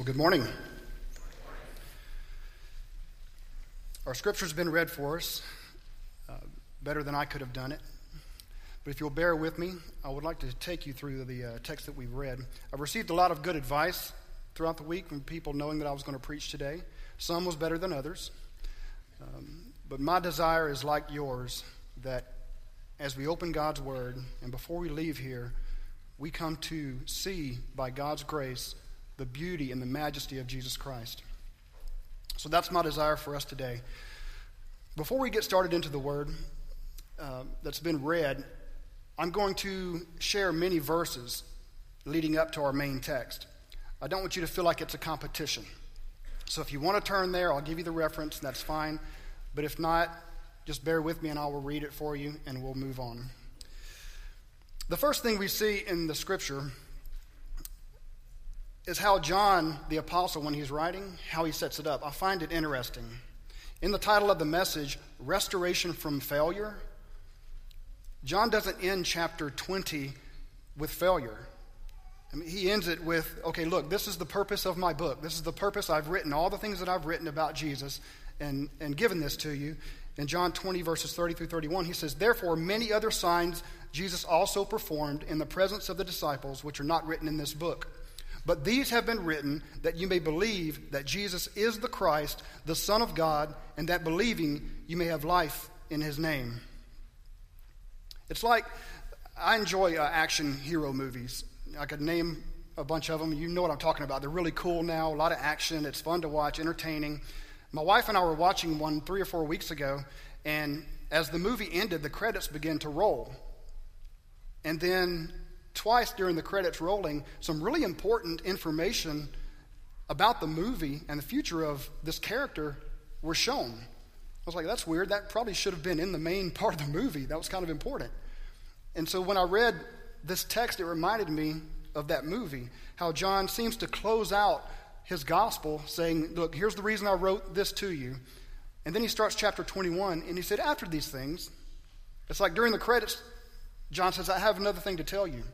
Well, good morning. Our scripture's been read for us, better than I could have done it. But if you'll bear with me, I would like to take you through the text that we've read. I've received a lot of good advice throughout the week from people knowing that I was going to preach today. Some was better than others. But my desire is like yours, that as we open God's Word and before we leave here, we come to see, by God's grace, the beauty and the majesty of Jesus Christ. So that's my desire for us today. Before we get started into the Word that's been read, I'm going to share many verses leading up to our main text. I don't want you to feel like it's a competition. So if you want to turn there, I'll give you the reference, and that's fine. But if not, just bear with me and I will read it for you and we'll move on. The first thing we see in the scripture is how John, the apostle, when he's writing, how he sets it up. I find it interesting. In the title of the message, Restoration from Failure, John doesn't end chapter 20 with failure. I mean, he ends it with, okay, look, this is the purpose of my book. This is the purpose I've written, all the things that I've written about Jesus and given this to you. In John 20, verses 30 through 31, he says, "Therefore, many other signs Jesus also performed in the presence of the disciples, which are not written in this book. But these have been written that you may believe that Jesus is the Christ, the Son of God, and that believing you may have life in his name." It's like, I enjoy action hero movies. I could name a bunch of them. You know what I'm talking about. They're really cool now, a lot of action. It's fun to watch, entertaining. My wife and I were watching one 3 or 4 weeks ago, and as the movie ended, the credits began to roll. And then twice during the credits rolling, some really important information about the movie and the future of this character were shown. I was like, that's weird. That probably should have been in the main part of the movie. That was kind of important. And so when I read this text, it reminded me of that movie, how John seems to close out his gospel saying, look, here's the reason I wrote this to you. And then he starts chapter 21, and he said, after these things, it's like during the credits, John says, I have another thing to tell you.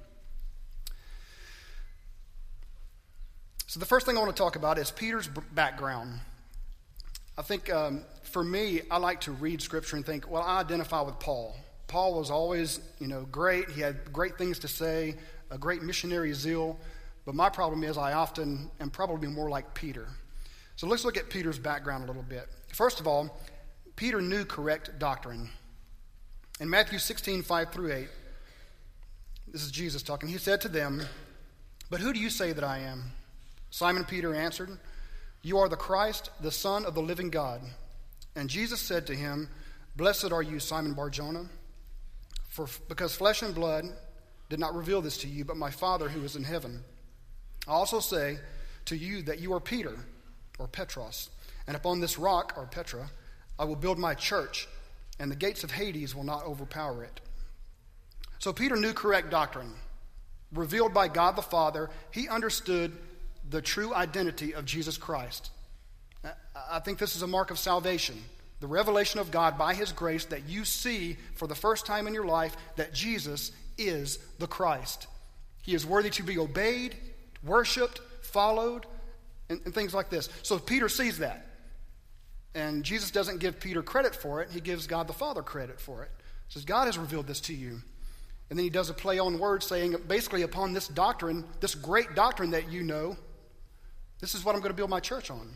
So the first thing I want to talk about is Peter's background. I think for me, I like to read Scripture and think, well, I identify with Paul. Paul was always, great. He had great things to say, a great missionary zeal. But my problem is I often am probably more like Peter. So let's look at Peter's background a little bit. First of all, Peter knew correct doctrine. In Matthew 16, 5 through 8, this is Jesus talking. He said to them, "But who do you say that I am?" Simon Peter answered, "You are the Christ, the Son of the living God." And Jesus said to him, "Blessed are you, Simon Bar-Jonah, because flesh and blood did not reveal this to you, but my Father who is in heaven. I also say to you that you are Peter, or Petros, and upon this rock, or Petra, I will build my church, and the gates of Hades will not overpower it." So Peter knew correct doctrine. Revealed by God the Father, he understood the true identity of Jesus Christ. I think this is a mark of salvation. The revelation of God by his grace that you see for the first time in your life that Jesus is the Christ. He is worthy to be obeyed, worshipped, followed, and things like this. So Peter sees that. And Jesus doesn't give Peter credit for it. He gives God the Father credit for it. He says, God has revealed this to you. And then he does a play on words saying, basically upon this doctrine, this great doctrine that you know, this is what I'm going to build my church on.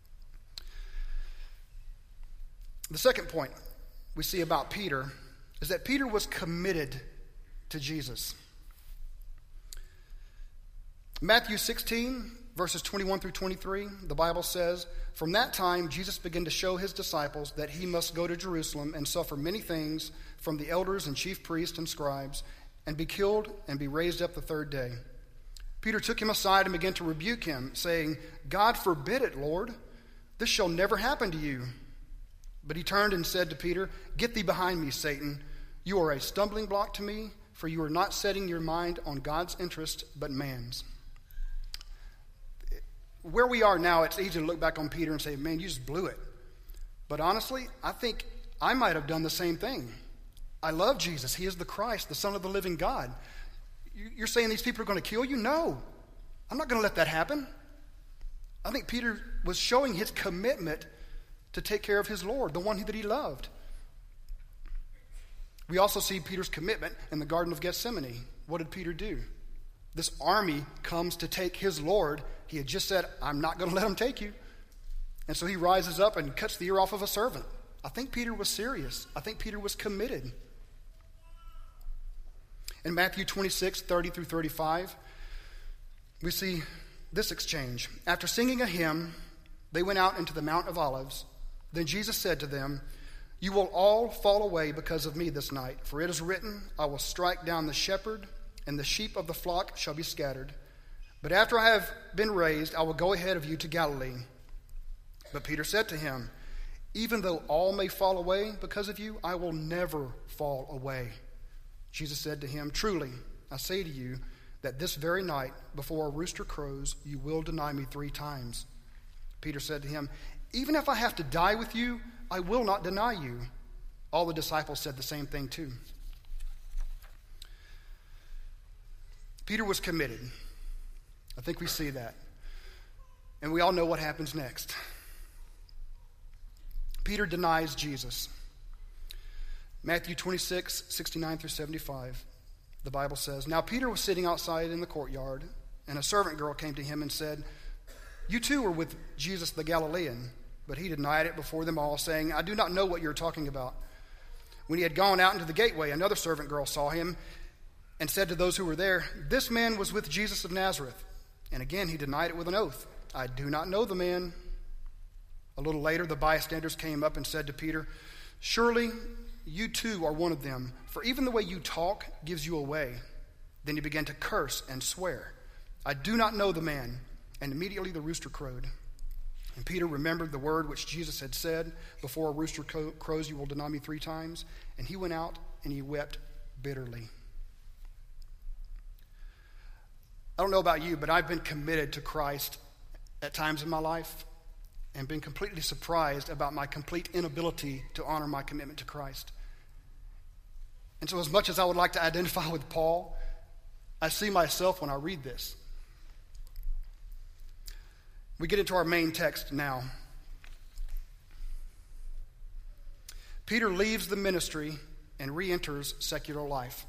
The second point we see about Peter is that Peter was committed to Jesus. Matthew 16, verses 21 through 23, the Bible says, "From that time Jesus began to show his disciples that he must go to Jerusalem and suffer many things from the elders and chief priests and scribes, and be killed and be raised up the third day. Peter took him aside and began to rebuke him, saying, 'God forbid it, Lord. This shall never happen to you.' But he turned and said to Peter, 'Get thee behind me, Satan. You are a stumbling block to me, for you are not setting your mind on God's interest, but man's.'" Where we are now, it's easy to look back on Peter and say, man, you just blew it. But honestly, I think I might have done the same thing. I love Jesus. He is the Christ, the Son of the living God. You're saying these people are going to kill you? No. I'm not going to let that happen. I think Peter was showing his commitment to take care of his Lord, the one that he loved. We also see Peter's commitment in the Garden of Gethsemane. What did Peter do? This army comes to take his Lord. He had just said, I'm not going to let them take you. And so he rises up and cuts the ear off of a servant. I think Peter was serious. I think Peter was committed. In Matthew 26, 30 through 35, we see this exchange. After singing a hymn, they went out into the Mount of Olives. Then Jesus said to them, you will all fall away because of me this night, for it is written, I will strike down the shepherd, and the sheep of the flock shall be scattered. But after I have been raised, I will go ahead of you to Galilee. But Peter said to him, even though all may fall away because of you, I will never fall away. Jesus said to him, truly, I say to you, that this very night, before a rooster crows, you will deny me 3 times. Peter said to him, even if I have to die with you, I will not deny you. All the disciples said the same thing too. Peter was committed. I think we see that. And we all know what happens next. Peter denies Jesus. Matthew 26, 69 through 75. The Bible says, now Peter was sitting outside in the courtyard, and a servant girl came to him and said, you too were with Jesus the Galilean. But he denied it before them all, saying, I do not know what you're talking about. When he had gone out into the gateway, another servant girl saw him and said to those who were there, this man was with Jesus of Nazareth. And again he denied it with an oath. I do not know the man. A little later, the bystanders came up and said to Peter, surely you too are one of them, for even the way you talk gives you away. Then he began to curse and swear, I do not know the man. And immediately the rooster crowed. And Peter remembered the word which Jesus had said, before a rooster crows you will deny me 3 times. And he went out and he wept bitterly. I don't know about you, but I've been committed to Christ at times in my life and been completely surprised about my complete inability to honor my commitment to Christ. And so as much as I would like to identify with Paul, I see myself when I read this. We get into our main text now. Peter leaves the ministry and re-enters secular life.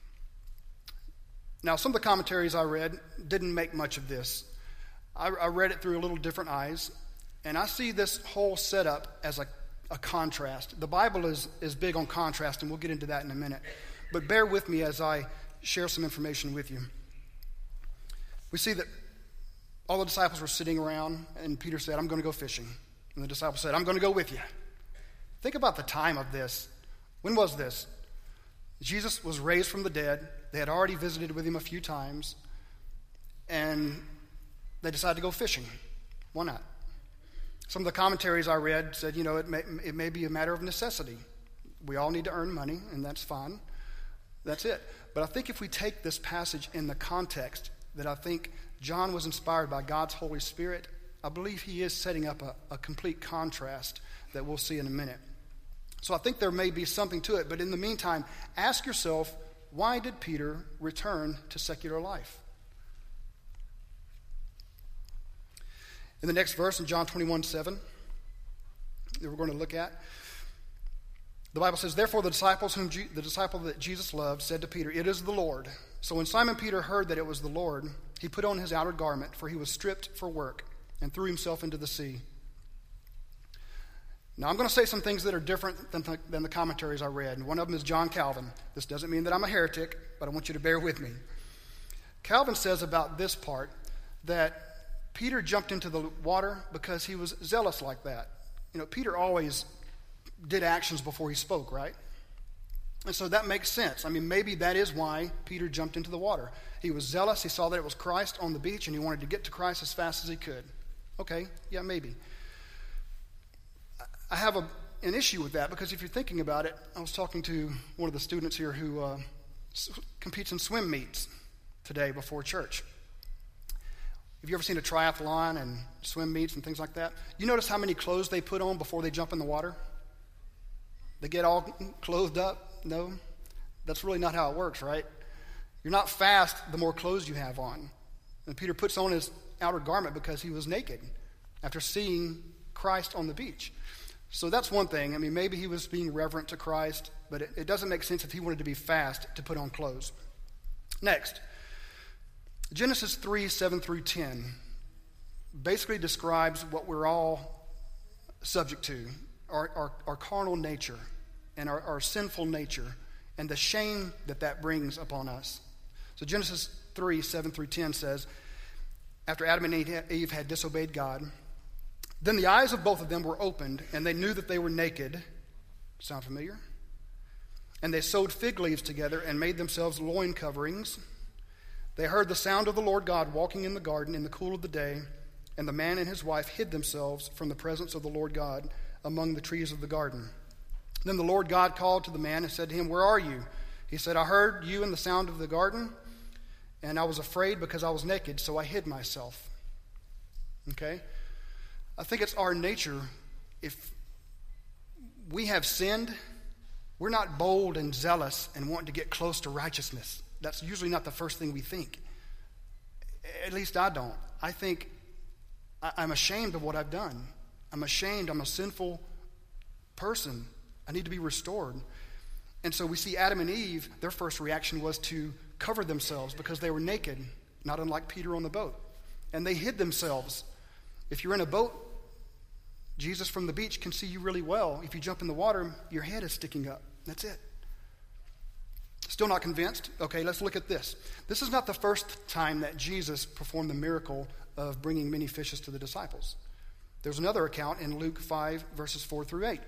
Now, some of the commentaries I read didn't make much of this. I read it through a little different eyes, and I see this whole setup as a contrast. The Bible is big on contrast, and we'll get into that in a minute. But bear with me as I share some information with you. We see that all the disciples were sitting around, and Peter said, I'm going to go fishing. And the disciples said, I'm going to go with you. Think about the time of this. When was this? Jesus was raised from the dead. They had already visited with him a few times, and they decided to go fishing. Why not? Some of the commentaries I read said, it may be a matter of necessity. We all need to earn money, and that's fine. That's it. But I think if we take this passage in the context that I think John was inspired by God's Holy Spirit, I believe he is setting up a complete contrast that we'll see in a minute. So I think there may be something to it, but in the meantime, ask yourself, why did Peter return to secular life? In the next verse, in John 21:7, that we're going to look at, the Bible says, therefore the disciple that Jesus loved said to Peter, it is the Lord. So when Simon Peter heard that it was the Lord, he put on his outer garment, for he was stripped for work, and threw himself into the sea. Now I'm going to say some things that are different than the commentaries I read, and one of them is John Calvin. This doesn't mean that I'm a heretic, but I want you to bear with me. Calvin says about this part that Peter jumped into the water because he was zealous like that. Peter always did actions before he spoke, right? And so that makes sense. Maybe that is why Peter jumped into the water. He was zealous. He saw that it was Christ on the beach, and he wanted to get to Christ as fast as he could. Okay, yeah, maybe. I have an issue with that because if you're thinking about it, I was talking to one of the students here who competes in swim meets today before church. Have you ever seen a triathlon and swim meets and things like that? You notice how many clothes they put on before they jump in the water? They get all clothed up? No, that's really not how it works, right? You're not fast the more clothes you have on. And Peter puts on his outer garment because he was naked after seeing Christ on the beach. So that's one thing. I mean, maybe he was being reverent to Christ, but it doesn't make sense if he wanted to be fast to put on clothes. Next, Genesis 3, 7 through 10 basically describes what we're all subject to, our carnal nature and our sinful nature and the shame that brings upon us. So Genesis 3, 7 through 10 says, after Adam and Eve had disobeyed God, then the eyes of both of them were opened, and they knew that they were naked. Sound familiar? And they sewed fig leaves together and made themselves loin coverings. They heard the sound of the Lord God walking in the garden in the cool of the day, and the man and his wife hid themselves from the presence of the Lord God among the trees of the garden. Then the Lord God called to the man and said to him, "Where are you?" He said, "I heard you in the sound of the garden, and I was afraid because I was naked, so I hid myself." Okay? I think it's our nature. If we have sinned, we're not bold and zealous and want to get close to righteousness. That's usually not the first thing we think. At least I don't. I think I'm ashamed of what I've done. I'm ashamed. I'm a sinful person. I need to be restored. And so we see Adam and Eve, their first reaction was to cover themselves because they were naked, not unlike Peter on the boat. And they hid themselves. If you're in a boat, Jesus from the beach can see you really well. If you jump in the water, your head is sticking up. That's it. Still not convinced? Okay, let's look at this. This is not the first time that Jesus performed the miracle of bringing many fishes to the disciples. There's another account in Luke 5, verses 4 through 8.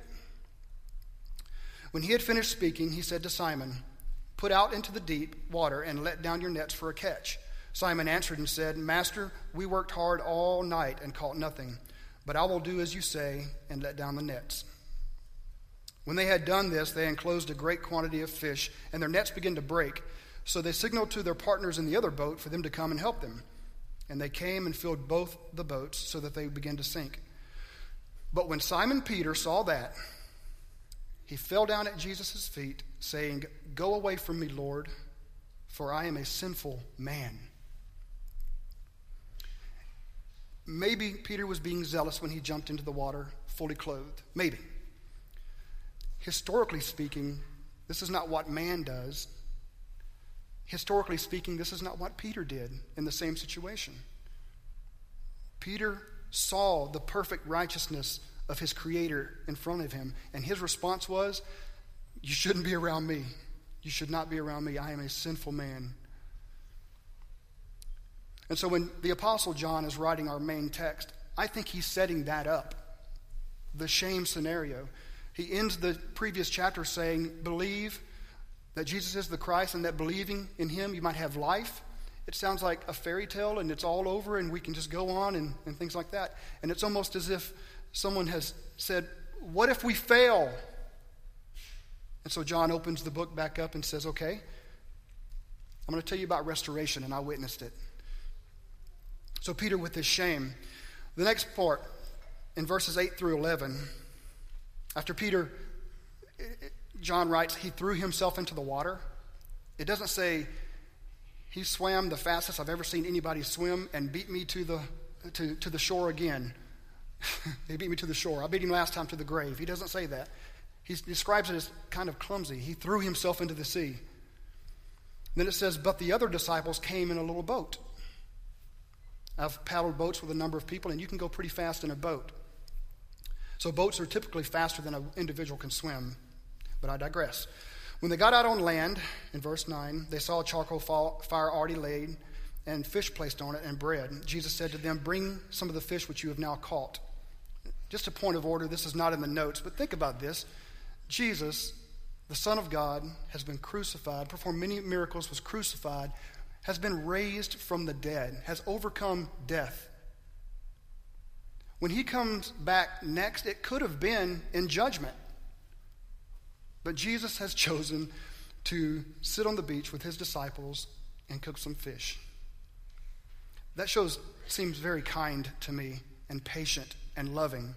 When he had finished speaking, he said to Simon, "Put out into the deep water and let down your nets for a catch." Simon answered and said, "Master, we worked hard all night and caught nothing. But I will do as you say and let down the nets." When they had done this, they enclosed a great quantity of fish, and their nets began to break. So they signaled to their partners in the other boat for them to come and help them. And they came and filled both the boats so that they began to sink. But when Simon Peter saw that, he fell down at Jesus' feet, saying, "Go away from me, Lord, for I am a sinful man." Maybe Peter was being zealous when he jumped into the water fully clothed. Maybe. Historically speaking, this is not what man does. Historically speaking, this is not what Peter did in the same situation. Peter saw the perfect righteousness of his Creator in front of him, and his response was, "You shouldn't be around me. You should not be around me. I am a sinful man." And so when the Apostle John is writing our main text, I think he's setting that up, the shame scenario. He ends the previous chapter saying, believe that Jesus is the Christ and that believing in him you might have life. It sounds like a fairy tale and it's all over and we can just go on and things like that. And it's almost as if someone has said, what if we fail? And so John opens the book back up and says, okay, I'm going to tell you about restoration, and I witnessed it. So Peter with his shame. The next part, in verses 8 through 11, after Peter, John writes, he threw himself into the water. It doesn't say he swam the fastest I've ever seen anybody swim and beat me to the shore again. He beat me to the shore. I beat him last time to the grave. He doesn't say that. He describes it as kind of clumsy. He threw himself into the sea. Then it says, but the other disciples came in a little boat. I've paddled boats with a number of people, and you can go pretty fast in a boat. So boats are typically faster than an individual can swim. But I digress. When they got out on land, in verse 9, they saw a charcoal fire already laid and fish placed on it and bread. Jesus said to them, bring some of the fish which you have now caught. Just a point of order, this is not in the notes, but think about this. Jesus, the Son of God, has been crucified, performed many miracles, was crucified, has been raised from the dead, has overcome death. When he comes back next, it could have been in judgment. But Jesus has chosen to sit on the beach with his disciples and cook some fish. That seems very kind to me and patient and loving.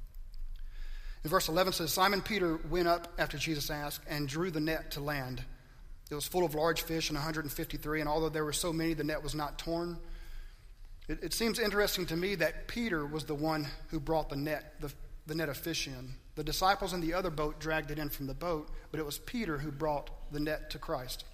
In verse 11 says, Simon Peter went up after Jesus asked and drew the net to land. It was full of large fish, and 153, and although there were so many, the net was not torn. It seems interesting to me that Peter was the one who brought the net of fish in. The disciples in the other boat dragged it in from the boat, but it was Peter who brought the net to Christ.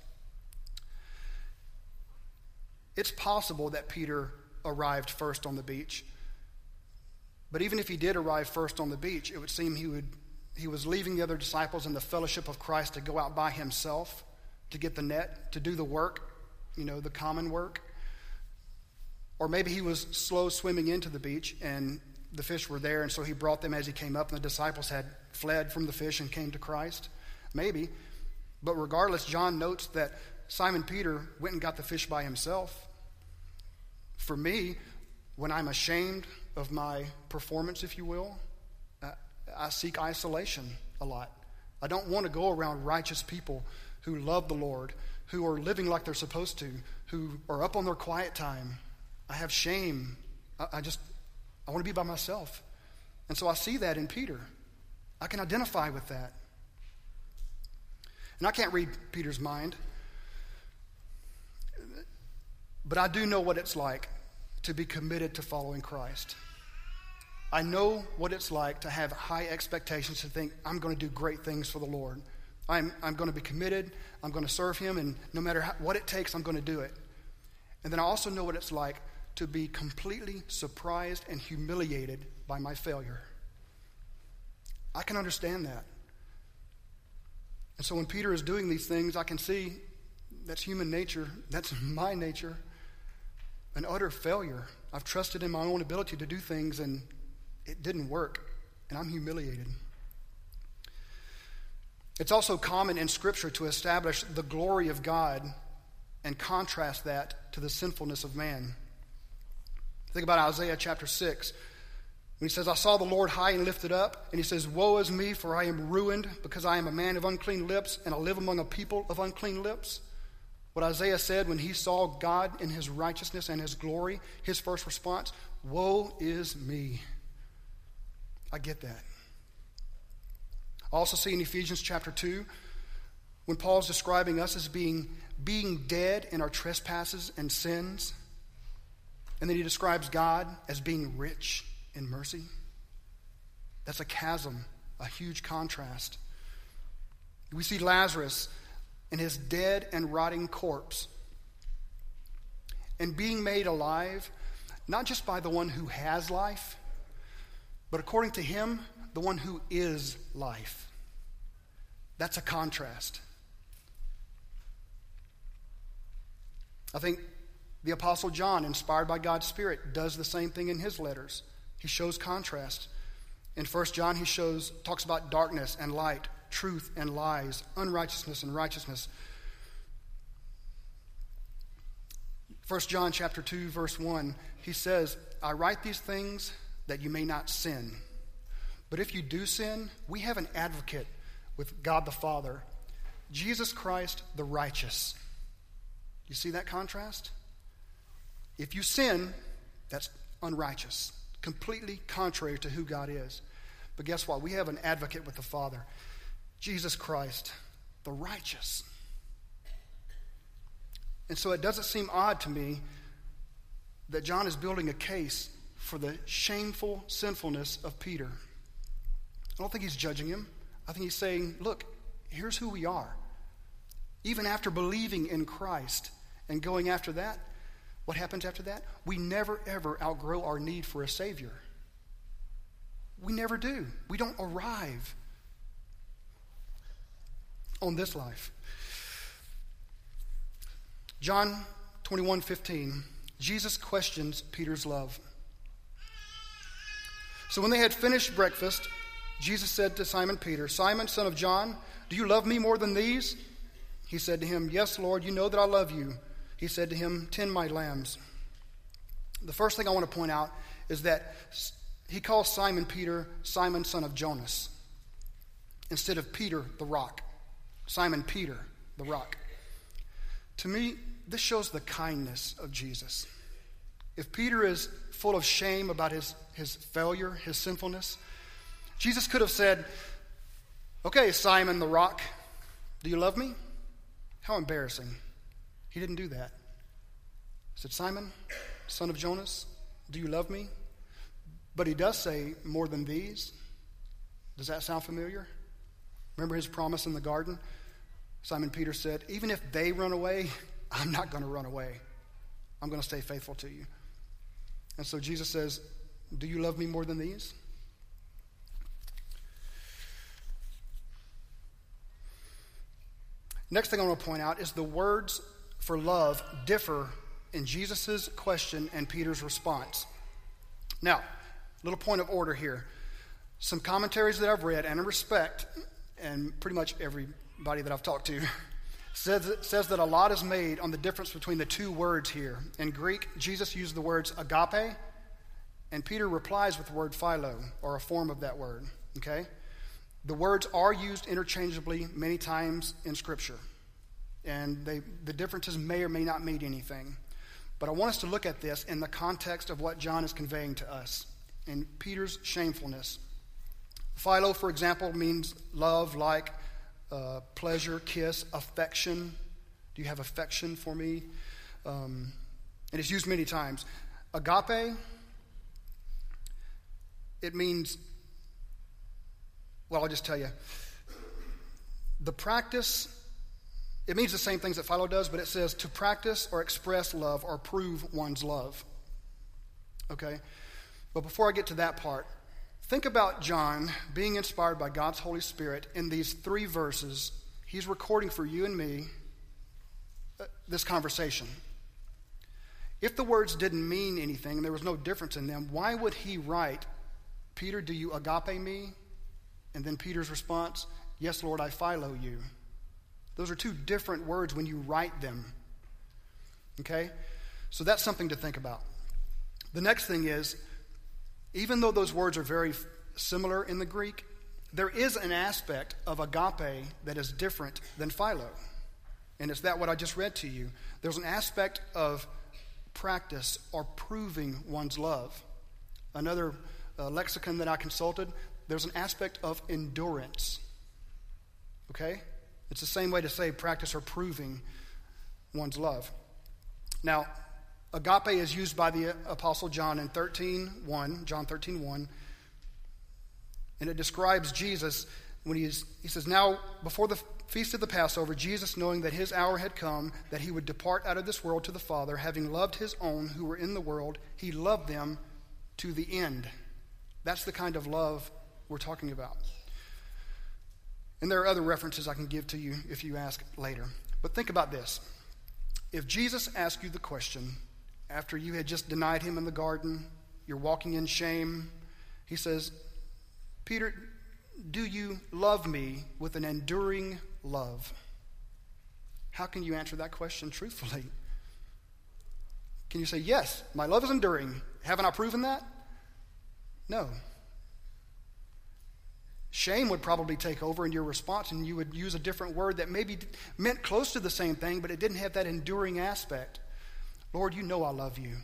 It's possible that Peter arrived first on the beach, but even if he did arrive first on the beach, it would seem he was leaving the other disciples in the fellowship of Christ to go out by himself to get the net, to do the work, the common work. Or maybe he was slow swimming into the beach and the fish were there, and so he brought them as he came up, and the disciples had fled from the fish and came to Christ. Maybe. But regardless, John notes that Simon Peter went and got the fish by himself. For me, when I'm ashamed of my performance, if you will, I seek isolation a lot. I don't want to go around righteous people who love the Lord, who are living like they're supposed to, who are up on their quiet time. I have shame. I want to be by myself. And so I see that in Peter. I can identify with that. And I can't read Peter's mind, but I do know what it's like to be committed to following Christ. I know what it's like to have high expectations, to think, I'm going to do great things for the Lord. I'm going to be committed. I'm going to serve him, and no matter what it takes, I'm going to do it. And then I also know what it's like to be completely surprised and humiliated by my failure. I can understand that. And so when Peter is doing these things, I can see that's human nature. That's my nature. An utter failure. I've trusted in my own ability to do things, and it didn't work, and I'm humiliated. It's also common in Scripture to establish the glory of God and contrast that to the sinfulness of man. Think about Isaiah chapter 6. When he says, I saw the Lord high and lifted up, and he says, woe is me, for I am ruined, because I am a man of unclean lips, and I live among a people of unclean lips. What Isaiah said when he saw God in his righteousness and his glory, his first response, woe is me. I get that. I also see in Ephesians chapter 2, when Paul's describing us as being dead in our trespasses and sins, and then he describes God as being rich in mercy. That's a chasm, a huge contrast. We see Lazarus in his dead and rotting corpse, and being made alive, not just by the one who has life, but according to him, the one who is life. That's a contrast. I think the Apostle John, inspired by God's Spirit, does the same thing in his letters. He shows contrast. In 1 John, he talks about darkness and light, truth and lies, unrighteousness and righteousness. 1 John chapter 2, verse 1, he says, I write these things that you may not sin. But if you do sin, we have an advocate with God the Father, Jesus Christ the righteous. You see that contrast? If you sin, that's unrighteous, completely contrary to who God is. But guess what? We have an advocate with the Father, Jesus Christ, the righteous. And so it doesn't seem odd to me that John is building a case for the shameful sinfulness of Peter. I don't think he's judging him. I think he's saying, look, here's who we are. Even after believing in Christ and going after that, what happens after that? We never, ever outgrow our need for a Savior. We never do. We don't arrive on this life. John 21:15, Jesus questions Peter's love. So when they had finished breakfast, Jesus said to Simon Peter, Simon, son of John, do you love me more than these? He said to him, yes, Lord, you know that I love you. He said to him, tend my lambs. The first thing I want to point out is that he calls Simon Peter, Simon, son of Jonas, instead of Peter, the rock. Simon Peter, the rock. To me, this shows the kindness of Jesus. If Peter is full of shame about his failure, his sinfulness, Jesus could have said, okay, Simon the rock, do you love me? How embarrassing. He didn't do that. He said, Simon, son of Jonas, do you love me? But he does say, more than these. Does that sound familiar? Remember his promise in the garden? Simon Peter said, even if they run away, I'm not going to run away. I'm going to stay faithful to you. And so Jesus says, do you love me more than these? Next thing I want to point out is the words for love differ in Jesus' question and Peter's response. Now, little point of order here. Some commentaries that I've read and I respect, and pretty much everybody that I've talked to, says that a lot is made on the difference between the two words here. In Greek, Jesus used the words agape, and Peter replies with the word philo, or a form of that word. Okay? The words are used interchangeably many times in Scripture, and the differences may or may not mean anything. But I want us to look at this in the context of what John is conveying to us, in Peter's shamefulness. Philo, for example, means love, like, pleasure, kiss, affection. Do you have affection for me? And it's used many times. Agape, it means, well, I'll just tell you. The practice, it means the same things that Philo does, but it says to practice or express love or prove one's love. Okay? But before I get to that part, think about John being inspired by God's Holy Spirit in these 3 verses. He's recording for you and me this conversation. If the words didn't mean anything and there was no difference in them, why would he write, Peter, do you agape me? And then Peter's response, yes, Lord, I philo you. Those are 2 different words when you write them. Okay? So that's something to think about. The next thing is, even though those words are very similar in the Greek, there is an aspect of agape that is different than philo. And it's that what I just read to you. There's an aspect of practice or proving one's love. Another lexicon that I consulted, there's an aspect of endurance. Okay? It's the same way to say practice or proving one's love. Now, agape is used by the Apostle John in John 13:1, and it describes Jesus when he says, now before the feast of the Passover, Jesus, knowing that his hour had come, that he would depart out of this world to the Father, having loved his own who were in the world, he loved them to the end. That's the kind of love we're talking about. And there are other references I can give to you if you ask later. But think about this. If Jesus asked you the question, after you had just denied him in the garden, you're walking in shame, he says, Peter, do you love me with an enduring love? How can you answer that question truthfully? Can you say, yes, my love is enduring. Haven't I proven that? No. Shame would probably take over in your response, and you would use a different word that maybe meant close to the same thing, but it didn't have that enduring aspect. Lord, you know I love you.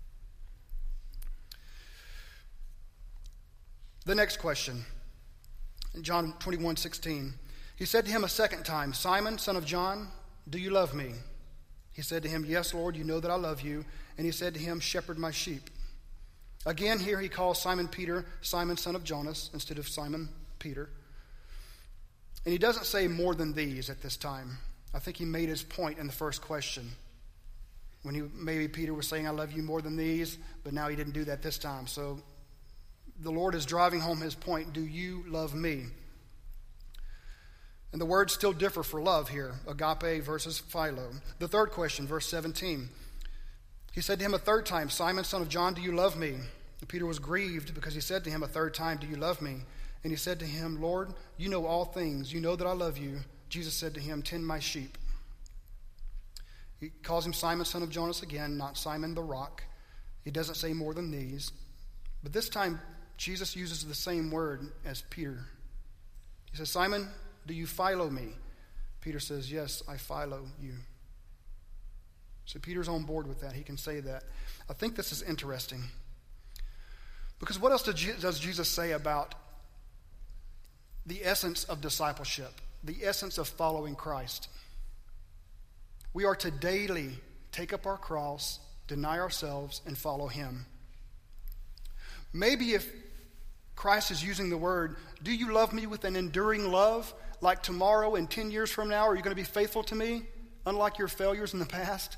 The next question, in John 21:16, he said to him a second time, Simon, son of John, do you love me? He said to him, yes, Lord, you know that I love you. And he said to him, shepherd my sheep. Again, here he calls Simon Peter, Simon, son of Jonas, instead of Simon Peter. And he doesn't say more than these at this time. I think he made his point in the first question. When maybe Peter was saying, I love you more than these, but now he didn't do that this time. So the Lord is driving home his point, do you love me? And the words still differ for love here, agape versus philo. The third question, verse 17. He said to him a third time, Simon, son of John, do you love me? And Peter was grieved because he said to him a third time, do you love me? And he said to him, Lord, you know all things. You know that I love you. Jesus said to him, tend my sheep. He calls him Simon, son of Jonas again, not Simon the rock. He doesn't say more than these. But this time, Jesus uses the same word as Peter. He says, Simon, do you philo me? Peter says, yes, I philo you. So Peter's on board with that. He can say that. I think this is interesting. Because what else does Jesus say about the essence of discipleship, the essence of following Christ? We are to daily take up our cross, deny ourselves, and follow him. Maybe if Christ is using the word, do you love me with an enduring love? Like tomorrow and 10 years from now, are you going to be faithful to me, unlike your failures in the past?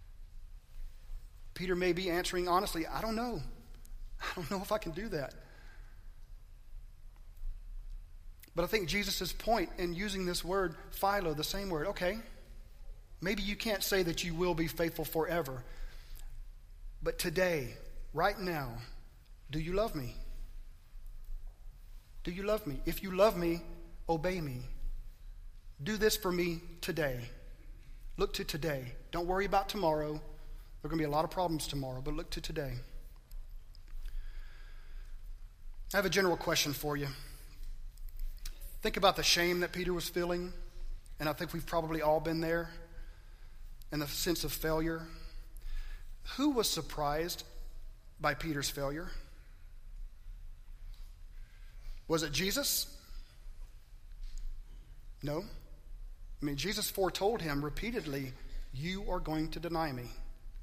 Peter may be answering honestly, I don't know. I don't know if I can do that. But I think Jesus' point in using this word, philo, the same word, okay, maybe you can't say that you will be faithful forever. But today, right now, do you love me? Do you love me? If you love me, obey me. Do this for me today. Look to today. Don't worry about tomorrow. There are going to be a lot of problems tomorrow, but look to today. I have a general question for you. Think about the shame that Peter was feeling, and I think we've probably all been there, and the sense of failure. Who was surprised by Peter's failure? Was it Jesus? No. I mean, Jesus foretold him repeatedly, you are going to deny me.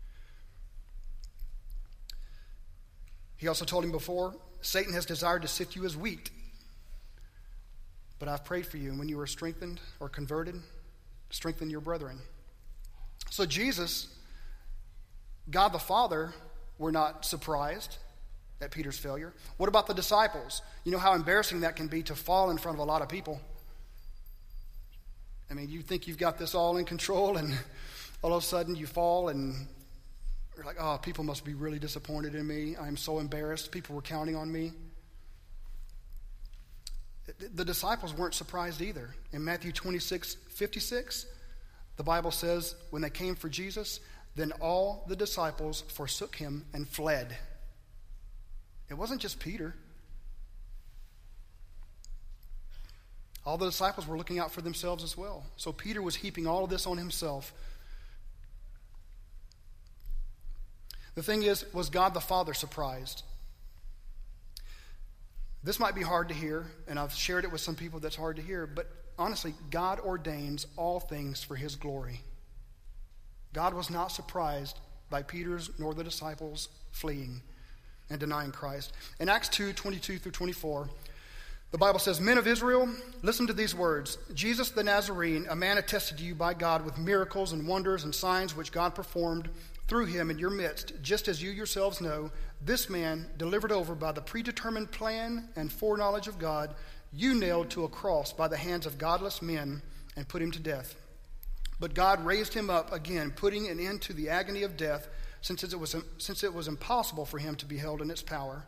He also told him before, Satan has desired to sift you as wheat. But I've prayed for you, and when you are strengthened or converted, strengthen your brethren. So Jesus, God the Father, were not surprised at Peter's failure. What about the disciples? You know how embarrassing that can be to fall in front of a lot of people. I mean, you think you've got this all in control, and all of a sudden you fall, and you're like, oh, people must be really disappointed in me. I'm so embarrassed. People were counting on me. The disciples weren't surprised either. In Matthew 26:56, the Bible says, when they came for Jesus, then all the disciples forsook him and fled. It wasn't just Peter. All the disciples were looking out for themselves as well. So Peter was heaping all of this on himself. The thing is, was God the Father surprised? This might be hard to hear, and I've shared it with some people that's hard to hear, but honestly, God ordains all things for his glory. God was not surprised by Peter's nor the disciples fleeing and denying Christ. In Acts 2:22-24, the Bible says, Men of Israel, listen to these words. Jesus the Nazarene, a man attested to you by God with miracles and wonders and signs which God performed through him in your midst, just as you yourselves know, this man, delivered over by the predetermined plan and foreknowledge of God, you nailed to a cross by the hands of godless men and put him to death. But God raised him up again, putting an end to the agony of death, since it was impossible for him to be held in its power.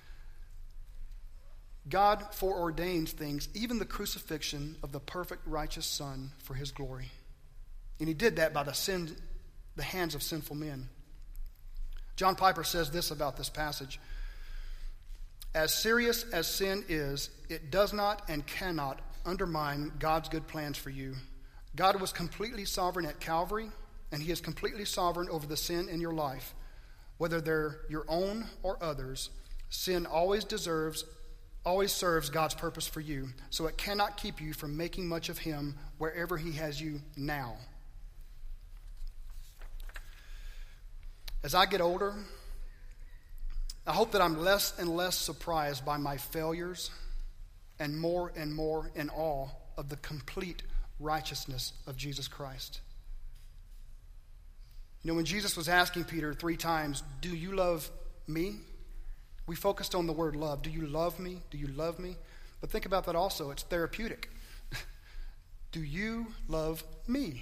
God foreordains things, even the crucifixion of the perfect righteous Son, for his glory. And he did that by the hands of sinful men. John Piper says this about this passage. As serious as sin is, it does not and cannot undermine God's good plans for you. God was completely sovereign at Calvary, and he is completely sovereign over the sin in your life. Whether they're your own or others, sin always serves God's purpose for you, so it cannot keep you from making much of him wherever he has you now. As I get older, I hope that I'm less and less surprised by my failures and more in awe of the complete righteousness of Jesus Christ. You know, when Jesus was asking Peter 3 times, do you love me? We focused on the word love. Do you love me? Do you love me? But think about that also. It's therapeutic. Do you love me?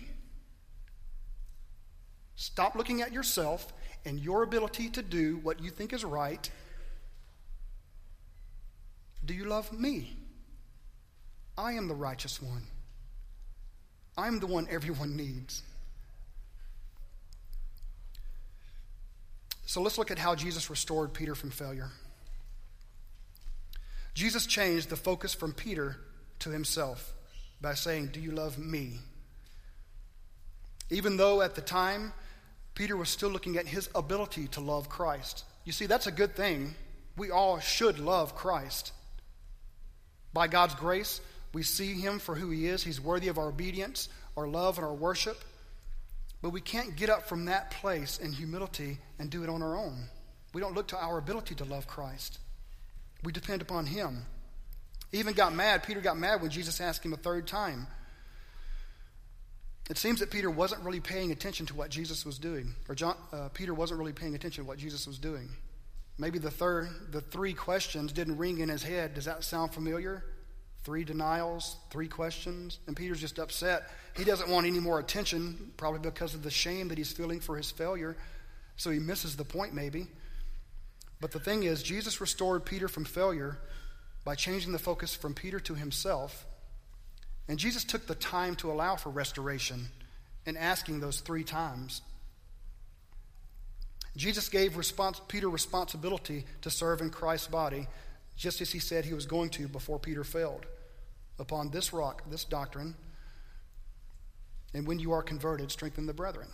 Stop looking at yourself and your ability to do what you think is right. Do you love me? I am the righteous one. I'm the one everyone needs. So let's look at how Jesus restored Peter from failure. Jesus changed the focus from Peter to himself by saying, do you love me? Even though at the time, Peter was still looking at his ability to love Christ. You see, that's a good thing. We all should love Christ. By God's grace, we see him for who he is. He's worthy of our obedience, our love, and our worship. But we can't get up from that place in humility and do it on our own. We don't look to our ability to love Christ. We depend upon him. Peter got mad when Jesus asked him a third time. It seems that Peter wasn't really paying attention to what Jesus was doing. Peter wasn't really paying attention to what Jesus was doing. Maybe the three questions didn't ring in his head. Does that sound familiar? 3 denials, 3 questions. And Peter's just upset. He doesn't want any more attention, probably because of the shame that he's feeling for his failure. So he misses the point maybe. But the thing is, Jesus restored Peter from failure by changing the focus from Peter to himself. And Jesus took the time to allow for restoration in asking those 3 times. Jesus gave Peter responsibility to serve in Christ's body, just as he said he was going to before Peter failed. Upon this rock, this doctrine, and when you are converted, strengthen the brethren.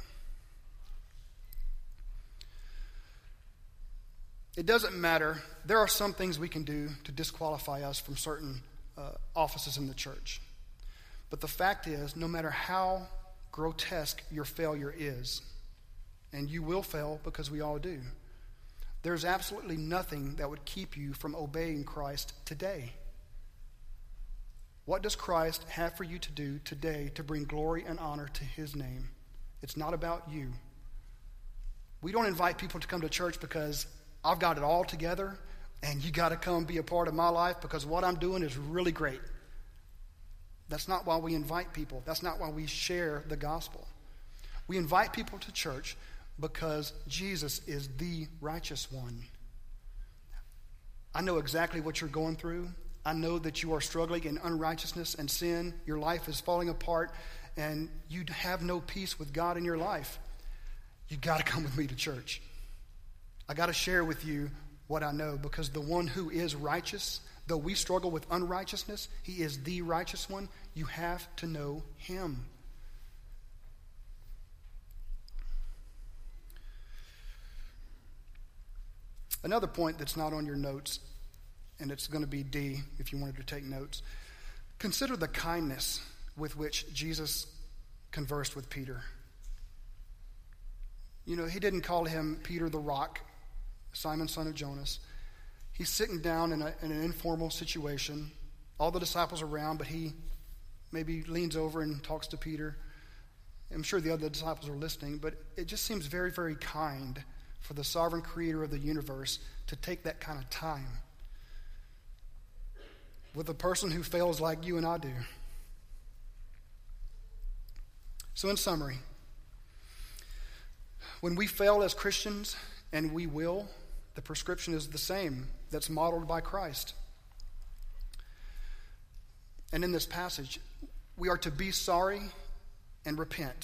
It doesn't matter. There are some things we can do to disqualify us from certain offices in the church. But the fact is, no matter how grotesque your failure is, and you will fail because we all do, there's absolutely nothing that would keep you from obeying Christ today. What does Christ have for you to do today to bring glory and honor to his name? It's not about you. We don't invite people to come to church because I've got it all together and you got to come be a part of my life because what I'm doing is really great. That's not why we invite people. That's not why we share the gospel. We invite people to church because Jesus is the righteous one. I know exactly what you're going through. I know that you are struggling in unrighteousness and sin. Your life is falling apart and you have no peace with God in your life. You got to come with me to church. I got to share with you what I know, because the one who is righteous, though we struggle with unrighteousness, he is the righteous one. You have to know him. Another point that's not on your notes, and it's going to be D if you wanted to take notes. Consider the kindness with which Jesus conversed with Peter. You know, he didn't call him Peter the Rock, Simon, son of Jonas. He's sitting down in an informal situation. All the disciples are around, but he maybe leans over and talks to Peter. I'm sure the other disciples are listening, but it just seems very, very kind for the sovereign creator of the universe to take that kind of time with a person who fails like you and I do. So in summary, when we fail as Christians, and we will, the prescription is the same that's modeled by Christ. And in this passage, we are to be sorry and repent.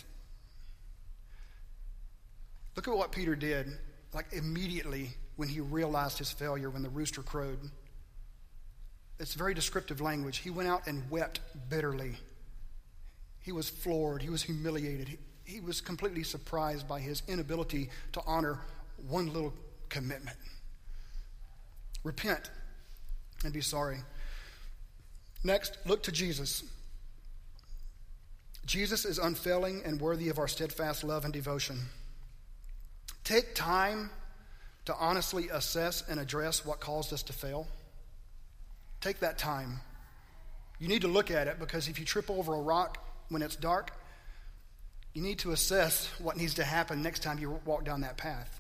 Look at what Peter did, like immediately when he realized his failure, when the rooster crowed. It's very descriptive language. He went out and wept bitterly. He was floored. He was humiliated. He was completely surprised by his inability to honor one little commitment. Repent and be sorry. Next, look to Jesus. Jesus is unfailing and worthy of our steadfast love and devotion. Take time to honestly assess and address what caused us to fail. Take that time. You need to look at it, because if you trip over a rock when it's dark, you need to assess what needs to happen next time you walk down that path.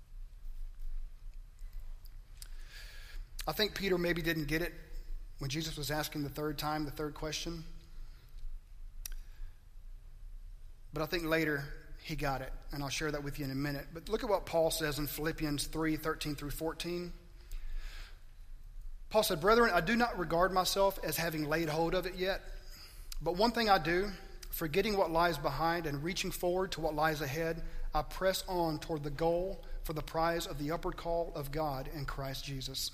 I think Peter maybe didn't get it when Jesus was asking the third question. But I think later he got it, and I'll share that with you in a minute. But look at what Paul says in Philippians 3:13 through 14. Paul said, "Brethren, I do not regard myself as having laid hold of it yet. But one thing I do, forgetting what lies behind and reaching forward to what lies ahead, I press on toward the goal for the prize of the upward call of God in Christ Jesus."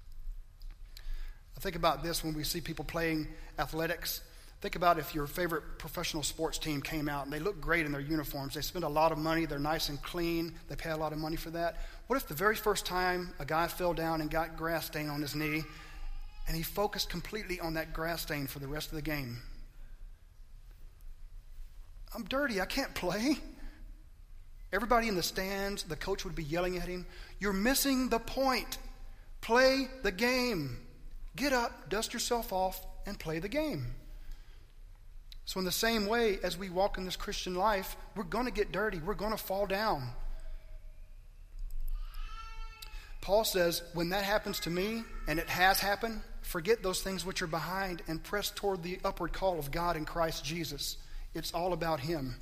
I think about this when we see people playing athletics. Think about if your favorite professional sports team came out and they look great in their uniforms. They spend a lot of money. They're nice and clean. They pay a lot of money for that. What if the very first time a guy fell down and got grass stain on his knee and he focused completely on that grass stain for the rest of the game? I'm dirty. I can't play. Everybody in the stands, the coach would be yelling at him, "You're missing the point. Play the game. Get up, dust yourself off, and play the game." So in the same way as we walk in this Christian life, we're going to get dirty. We're going to fall down. Paul says, when that happens to me, and it has happened, forget those things which are behind and press toward the upward call of God in Christ Jesus. It's all about him.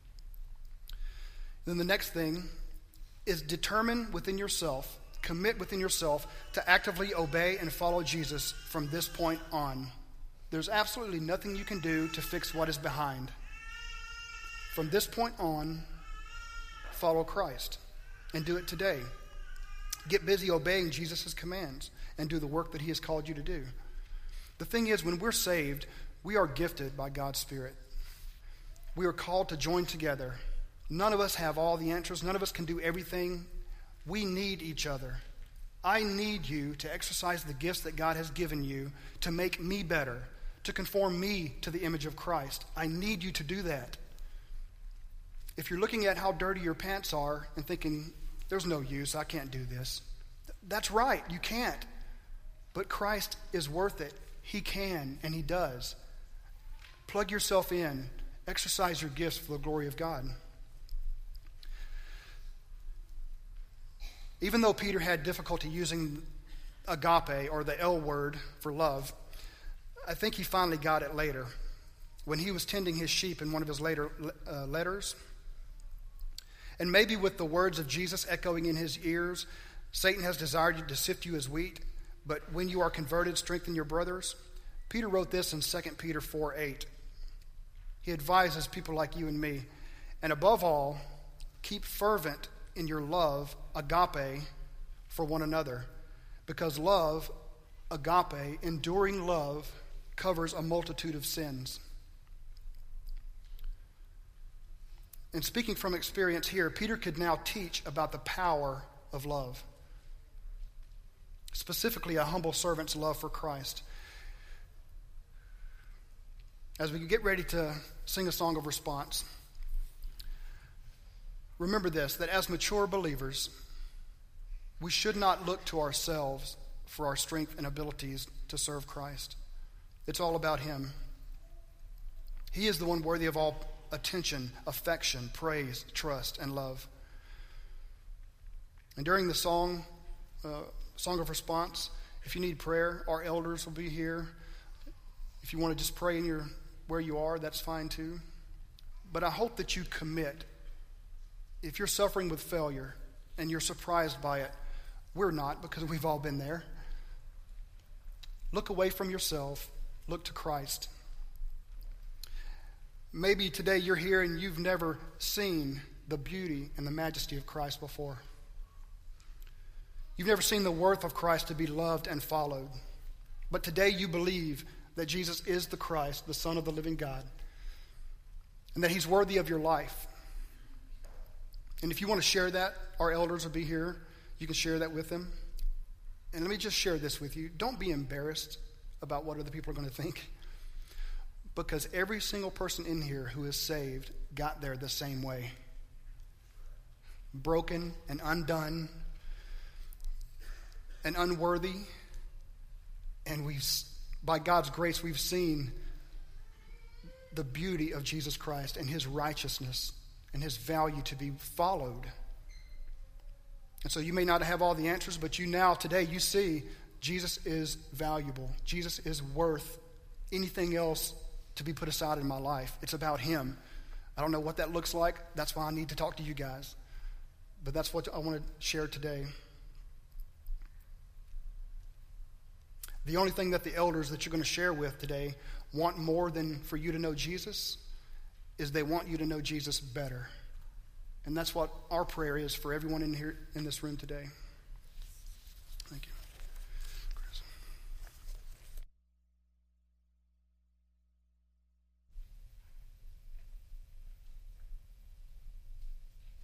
Then the next thing is determine within yourself, commit within yourself to actively obey and follow Jesus from this point on. There's absolutely nothing you can do to fix what is behind. From this point on, follow Christ and do it today. Get busy obeying Jesus' commands and do the work that he has called you to do. The thing is, when we're saved, we are gifted by God's Spirit. We are called to join together. None of us have all the answers. None of us can do everything. We need each other. I need you to exercise the gifts that God has given you to make me better, to conform me to the image of Christ. I need you to do that. If you're looking at how dirty your pants are and thinking, there's no use, I can't do this, that's right, you can't. But Christ is worth it. He can, and he does. Plug yourself in. Exercise your gifts for the glory of God. Even though Peter had difficulty using agape, or the L word for love, I think he finally got it later when he was tending his sheep in one of his later letters. And maybe with the words of Jesus echoing in his ears, Satan has desired you to sift you as wheat, but when you are converted, strengthen your brothers. Peter wrote this in 2 Peter 4:8. He advises people like you and me, and above all, keep fervent in your love, agape, for one another, because love, agape, enduring love, covers a multitude of sins. And speaking from experience here, Peter could now teach about the power of love, specifically a humble servant's love for Christ. As we get ready to sing a song of response, remember this, that as mature believers, we should not look to ourselves for our strength and abilities to serve Christ. It's all about him. He is the one worthy of all attention, affection, praise, trust, and love. And during the song of response, if you need prayer, our elders will be here. If you want to just pray in where you are, that's fine too. But I hope that you commit. If you're suffering with failure and you're surprised by it, we're not, because we've all been there. Look away from yourself. Look to Christ. Maybe today you're here and you've never seen the beauty and the majesty of Christ before. You've never seen the worth of Christ to be loved and followed. But today you believe that Jesus is the Christ, the Son of the living God, and that he's worthy of your life. And if you want to share that, our elders will be here. You can share that with them. And let me just share this with you. Don't be embarrassed about what other people are going to think, because every single person in here who is saved got there the same way. Broken and undone and unworthy. And by God's grace, we've seen the beauty of Jesus Christ and his righteousness and his value to be followed. And so you may not have all the answers, but today you see Jesus is valuable. Jesus is worth anything else to be put aside in my life. It's about him. I don't know what that looks like. That's why I need to talk to you guys. But that's what I want to share today. The only thing that the elders that you're going to share with today want more than for you to know Jesus is they want you to know Jesus better. And that's what our prayer is for everyone in here in this room today. Thank you.